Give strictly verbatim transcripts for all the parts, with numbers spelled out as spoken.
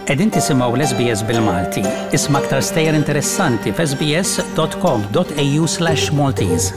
Qegħdin tisimgħu l-S B S bil-Malti. Isma' aktar stejjer interessanti f s b s dot com dot a u slash Maltese.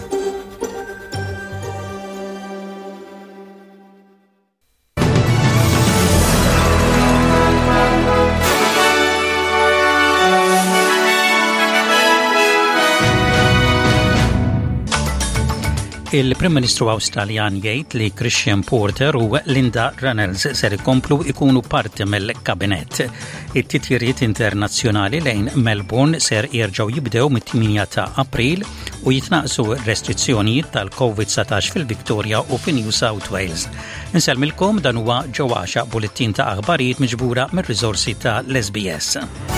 Il-Prim Ministru Awstraljan jgħid li Christian Porter u Linda Reynolds ser ikomplu ikunu parti mill-kabinett. It-titjiriet internazzjonali lejn Melbourne ser jerġgħu jibdew mit-tminja ta' April u jitnaqsu restrizzjonijiet tal-COVID satax fil-Victoria u fi New South Wales. Insellmilkom dan huwa ġewwaxa bulettin ta' aħbarijiet miġbura mir-riżorsi ta' l-S B S.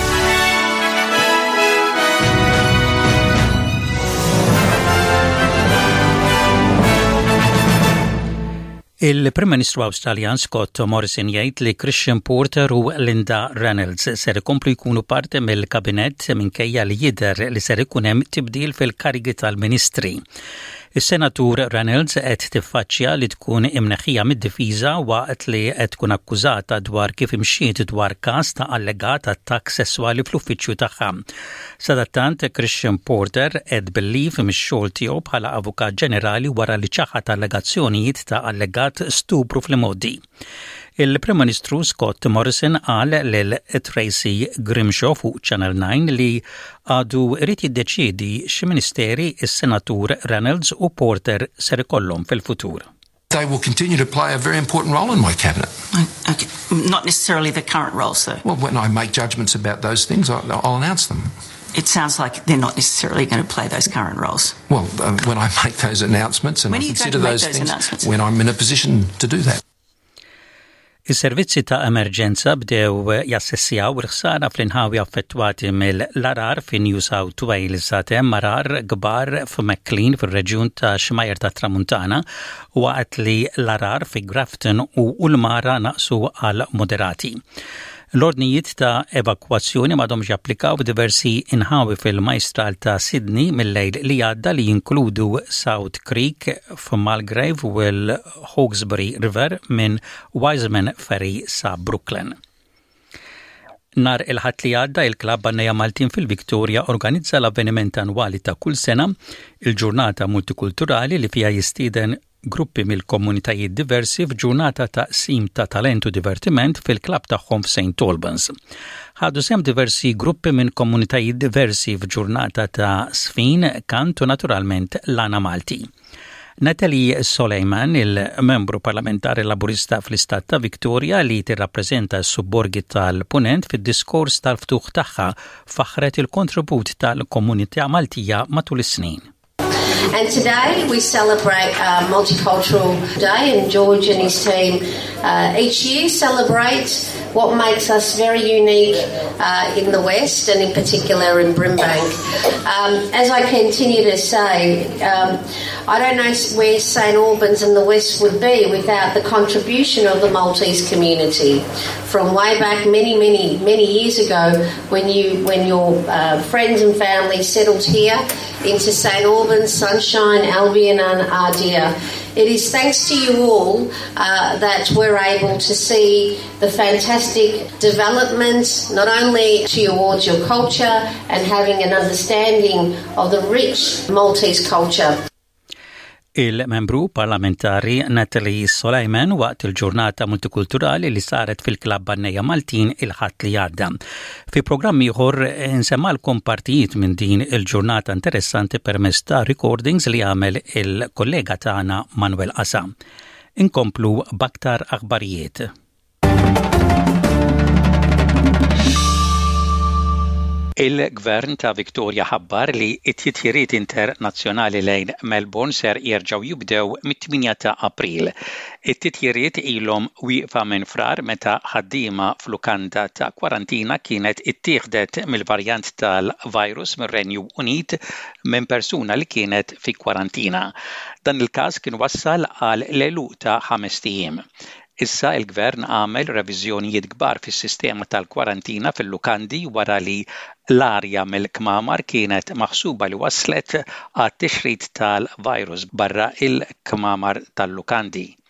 Il-Prim Ministru Awstraljan Scott Morrison jgħid li Christian Porter u Linda Reynolds ser ikomplu jkunu parti mill-kabinett minkejja li jidher li ser ikun hemm tibdil fil-karigi tal-Ministri. Is-Senatur Reynolds qed tiffaċċja li tkun imneħħija mid-difiża waqt li qed tkun akkużata dwar kif imxiet dwar każ ta' allegat attakk sesswali fl-uffiċċju tagħha. Sadattant Christian Porter qed billif mix-xogħol tiegħu bħala avukat ġenerali wara li ċaħat allegazzjonijiet ta' allegat stupru fl-modi. Il-Prim Ministru Scott Morrison qal lil Tracy Grimshaw fuq Channel nine li għadu irid jiddeċiedi xi ministeri is-Senatur Reynolds u Porter ser ikollhom fil-futur. They will continue to play a very important role in my cabinet. Okay. Not necessarily the current role, sir. Well, when I make judgments about those things, I'll, I'll announce them. It sounds like they're not necessarily going to play those current roles. Well, uh, when I make those announcements and when I consider those, those things, when I'm in a position to do that. Is-servizzi ta' emerġenza bdew jassessjaw il-ħsara fl-inħawi affettwati mill-arar fi New South Wales satem arar kbar f'Maclean fir-reġjun ta' Xmajer ta' Tramuntana waqt li l-arar fi Grafton u Ulmara naqsu għal moderati. L-ordnijiet ta' evakwazzjoni m'għadhomx japplikaw f'diversi inħawi fil-Majstral ta' Sydney mill-lejl li għadda li jinkludu South Creek f'Malgrave u l-Hawkesbury River minn Wiseman Ferry sa' Brooklyn. Nar il-ħadd li għadda il-Klabb Bannejja Maltin fil-Victoria organizza l-avveniment annwali ta' kull sena, il-ġurnata multikulturali li fija jistieden gruppi mill-komunitajiet diversi f'ġurnata ta' sim ta' talentu divertiment fil-klabb tagħhom f'Saint Albans. Ħadu sem diversi gruppi minn komunitajiet diversi f'ġurnata ta' sfin kantu naturalment l-Ana Malti. Natalie Soleiman, il-membru parlamentari laburista fl-Istat ta' Victoria li tirrappreżenta s-subborgi tal-Punent fid-diskors tal-ftuħ tagħha faħret il-kontribut tal-komunità Maltija matul is-snin. And today we celebrate uh, Multicultural Day, and George and his team uh, each year celebrate what makes us very unique uh, in the West and in particular in Brimbank. Um, as I continue to say, um, I don't know where Saint Albans and the West would be without the contribution of the Maltese community. From way back many, many, many years ago when you, when your uh, friends and family settled here into Saint Albans, Sunshine, Albion and Ardea. It is thanks to you all uh, that we're able to see the fantastic development, not only towards your culture and having an understanding of the rich Maltese culture. Il-membru parlamentari Natalie Soleiman waqt il-ġurnata multikulturali li saret fil-Klabb Bannejja Maltin il-ħadd li għadda. Fi programm ieħor insemmalkom partijiet minn din il-ġurnata interessanti permezz ta' recordings li għamel il-kollega tagħna Manuel Asa. Inkomplu b'aktar aħbarijiet. Il-Gvern ta' Victoria ħabbar li t-titjiriet internazzjonali lejn Melbourne ser jerġgħu jibdew mit-tminja ta' April. It-titjiriet ilhom wieqfa minn frar meta ħaddiema f'lukanda ta' kwarantina kienet ittieħdet mill-varjant tal-virus mir-Renju Unit minn persuna li kienet fi kwarantina. Dan il-każ kien wassal għal l-għeluq ta' ħames ijiem. Issa il-Gvern għamel reviżjonijiet kbar fis-sistema tal-kwarantina fil-lukandi wara li l-arja mill-kmamar kienet maħsuba li waslet għat-tixrid tal-virus barra il-kmamar tal-lukandi.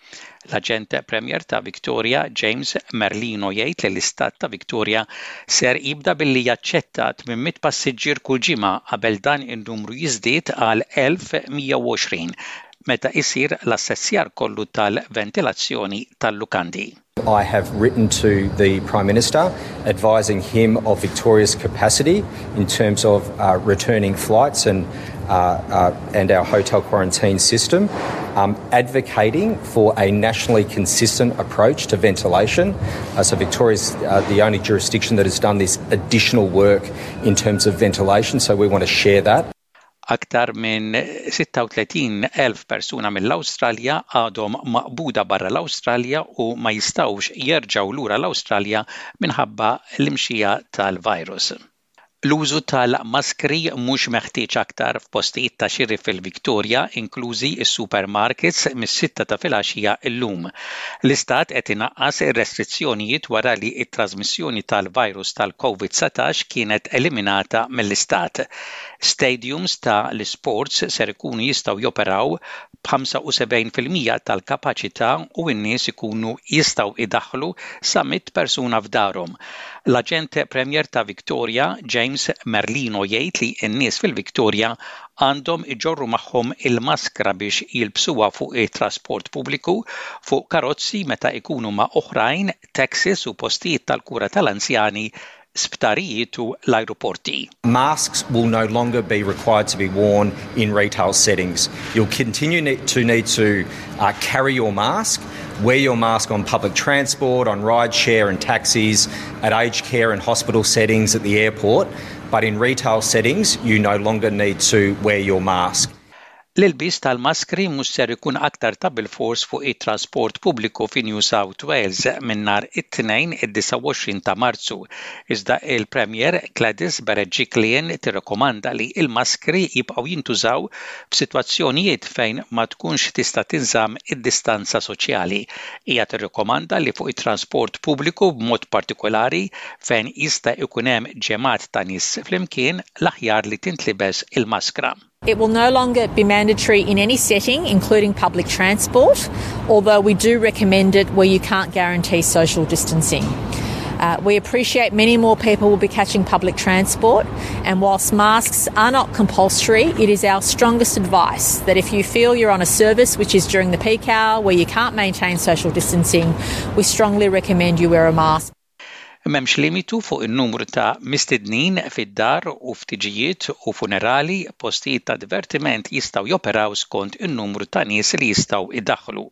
L-Aġent Premier ta' Victoria, James Merlino, jgħid li l-Istat ta' Victoria ser jibda billi jaċċetta tmien passiġġier kull ġimgħa qabel dan in-numru jiżdied għal elf mija u għoxrin meta jsir l-assessjar kollu tal-ventilazzjoni tal-lukandi. I have written to the Prime Minister advising him of Victoria's capacity in terms of uh, returning flights and uh, uh, and our hotel quarantine system, um, advocating for a nationally consistent approach to ventilation. Uh, so Victoria's uh, the only jurisdiction that has done this additional work in terms of ventilation, so we want to share that. Aktar minn sitta u tletin elf persuna mill-Awstralja għadhom maqbuda barra l-Awstralja u ma jistgħux jerġgħu lura l-Awstralja minħabba l-imxija tal-virus. L-użu tal-maskri mhux meħtieġ aktar f'postijiet ta' xiri fil-Victoria, inklużi s-supermarkets mis-sitta ta' filgħaxija llum. L-Istat qed inaqqas ir-restrizzjonijiet wara li t-trasmissjoni tal-virus tal-COVID satax kienet eliminata mill-Istat. Stadiums ta' l-sports ser ikunu jistgħu joperaw b'ħamsa u sebgħin fil-mija tal-kapaċità u n-nies ikunu jistgħu idaħħlu sa mitt persuna f'darhom. L-Aġent Premier ta' Victoria, James Merlino, jgħid li n-nies fil-Victoria għandhom iġorru magħhom il-maskra biex jilbsuha fuq it-trasport pubbliku, fuq karozzi meta jkunu ma' oħrajn, taxis u postijiet tal-kura tal-anzjani, sptarijiet u l-ajruporti. Masks will no longer be required to be worn in retail settings. You'll continue to need to uh, carry your mask, wear your mask on public transport, on rideshare and taxis, at aged care and hospital settings at the airport, but in retail settings you no longer need to wear your mask. L-ilbis tal-maskri mhux ser ikun aktar ta' bil-fors fuq it-trasport pubbliku fi New South Wales minn nhar it-tnejn id-disa' u għoxrin ta' Marzu. Iżda il-Premier Gladys Berejiklian tirrakkomanda li l-maskri jibqgħu jintużaw f'sitwazzjonijiet fejn ma tkunx tista' tinżamm id-distanza soċjali. Hija tirrakkomanda li fuq it-trasport pubbliku b'mod partikolari fejn jista' jkun hemm ġemgħat ta' nies flimkien l-aħjar li tintlibes il-maskra. It will no longer be mandatory in any setting, including public transport, although we do recommend it where you can't guarantee social distancing. Uh, we appreciate many more people will be catching public transport, and whilst masks are not compulsory, it is our strongest advice that if you feel you're on a service which is during the peak hour where you can't maintain social distancing, we strongly recommend you wear a mask. M'hemmx limitu fuq in-numru ta' mistednin fid-dar u ftiġijiet u funerali, postijiet ta' divertiment jistgħu joperaw skont in-numru ta' nies li jistgħu idaħħlu.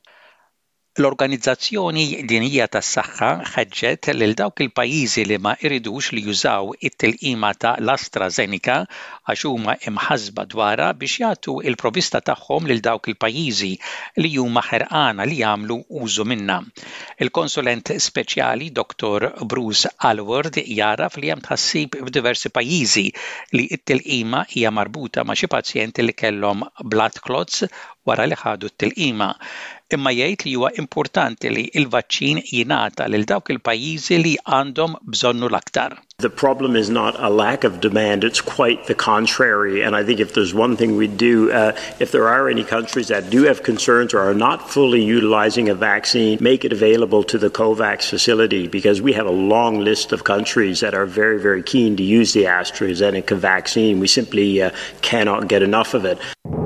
L-Organizzazzjoni Dinjija tas-Saħħa ħeġġet lil dawk il-pajjiżi li ma jridux li jużaw it-tilqima ta' l-AstraZeneca għax huma imħassba dwarha biex jagħtu l-provvista tagħhom lil dawk il-pajjiżi li huma ħerqana li jagħmlu użu minnha. Il-konsulent speċjali Doktor Bruce Alward jaraf li hemm tħassib f'diversi pajjiżi li t-tilqima hija marbuta ma' xi pazjenti li kellhom blood clots wara li ħadu t-tilqima. Imma jgħid li huwa importanti li l-vaċċin jingħata lil dawk il-pajjiżi li għandhom bżonnu l-aktar. The problem is not a lack of demand, it's quite the contrary. And I think if there's one thing we do, uh, if there are any countries that do have concerns or are not fully utilizing a vaccine, make it available to the COVAX facility, because we have a long list of countries that are very, very keen to use the AstraZeneca vaccine. We simply uh, cannot get enough of it.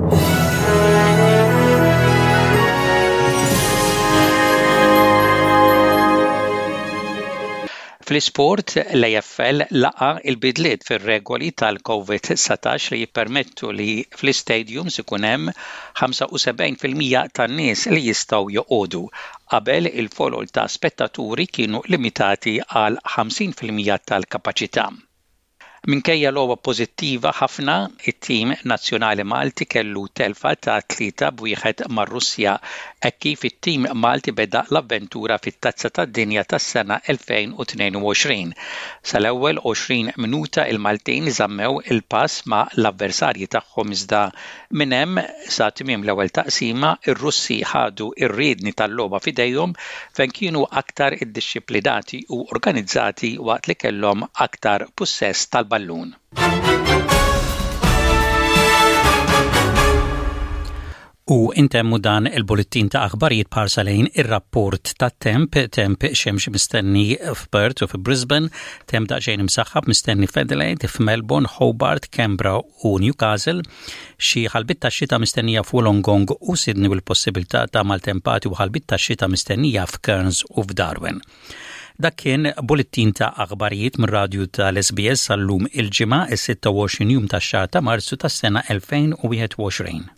Fl-isport, l-A F L laqa il-bidliet fir-regoli tal-COVID satax li jippermettu li fl-istadiums ikun hemm ħamsa u sebgħin fil-mija tan-nies li jistgħu joqogħdu. Qabel il-folol ta' spettaturi kienu limitati għal ħamsin fil-mija tal-kapaċità. Minkejja logħba pożittiva ħafna, it-tim nazzjonali Malti kellu telfa ta' tlieta b'wieħed mar-Russja hekk kif it-tim Malti beda l-avventura fit-Tazza tad-Dinja tas-sena elfejn u tnejn u għoxrin. Sal-ewwel għoxrin minuta il-Maltin żammew il-pass ma' l-avversarji tagħhom iżda minn hemm sa tmiem l-ewwel taqsima ir-Russi ħadu r-riedni tal-logħba f'idejhom fejn kienu aktar iddixxiplinati u organizzati waqt li kellhom aktar pussess tal-ballun. U intemmu dan il-bulletin ta' aħbarijiet parsalejn ir-rapport ta' temp, temp xemx mistenni f'Perth u f'Brisbane, temp daqsxejn imsaħħab mistenni f'Adelaide, f'Melbourne, Hobart, Canberra u Newcastle, xi ħalbit tax-xita mistennija f'Wollongong u Sydney u l-possibilità ta' maltempati u ħalbit tax-xita mistennija f'Cairns u f'Darwin. Dak kien bulletin ta' aħbarijiet mir-radju tal-S B S għallum il-ġimgħa is-sitta u għoxrin jum tax-xahar ta' Marzu tas-sena elfejn u wieħed u għoxrin.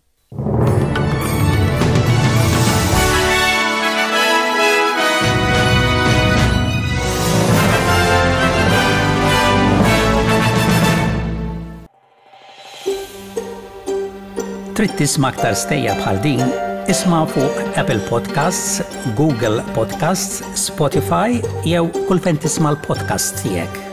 Trid tisma' aktar stejja bħal din, isma' fuq Apple Podcasts, Google Podcasts, Spotify jew kull fejn tisma' l-podcast tiegħek.